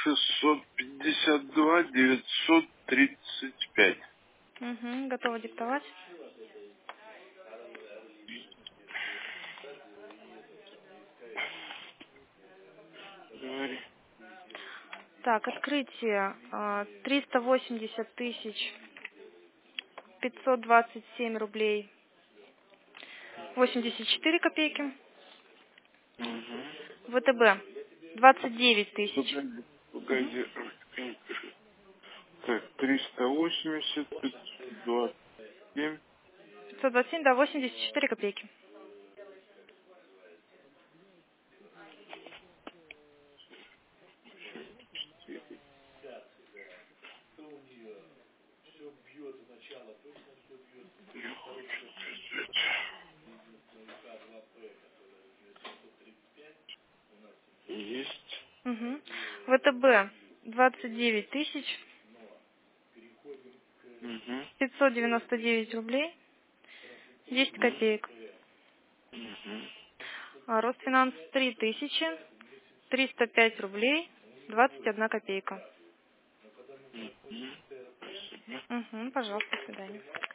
652 935. Угу, готова диктовать. Говори. Так, открытие 380 тысяч 527 рублей 84 копейки. Угу. ВТБ 29 тысяч Погоди. Так, 380, 527. 527, да, 84 копейки. Я хочу сказать. Есть. Угу. ВТБ 29 тысяч Угу. 599 рублей 10 копеек. Угу. А Росфинанс 3000 305 рублей 21 копейка. Угу. Спасибо. Угу, пожалуйста, до свидания.